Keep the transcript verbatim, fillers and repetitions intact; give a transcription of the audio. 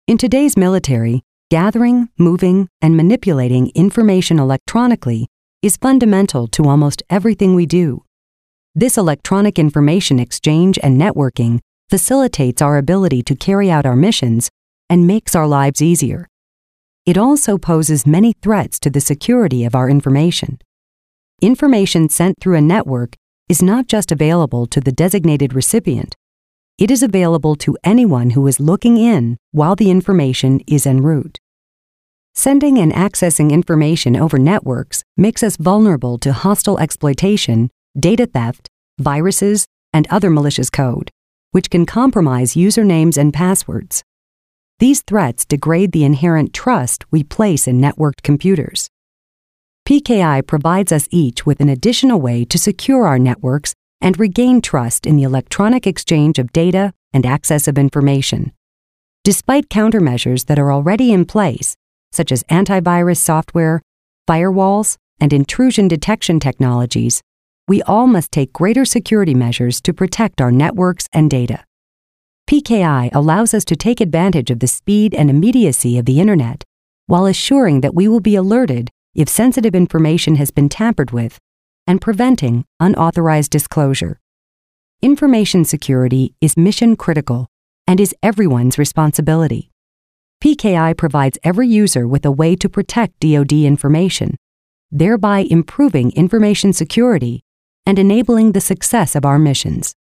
In today's military, gathering, moving, and manipulating information electronically is fundamental to almost everything we do. This electronic information exchange and networking facilitates our ability to carry out our missions and makes our lives easier. It also poses many threats to the security of our information. Information sent through a network is not just available to the designated recipient. It is available to anyone who is looking in while the information is en route. Sending and accessing information over networks makes us vulnerable to hostile exploitation, data theft, viruses, and other malicious code, which can compromise usernames and passwords. These threats degrade the inherent trust we place in networked computers. P K I provides us each with an additional way to secure our networks and regain trust in the electronic exchange of data and access of information. Despite countermeasures that are already in place, such as antivirus software, firewalls, and intrusion detection technologies, we all must take greater security measures to protect our networks and data. P K I allows us to take advantage of the speed and immediacy of the Internet while assuring that we will be alerted if sensitive information has been tampered with and preventing unauthorized disclosure. Information security is mission critical and is everyone's responsibility. P K I provides every user with a way to protect D O D information, thereby improving information security and enabling the success of our missions.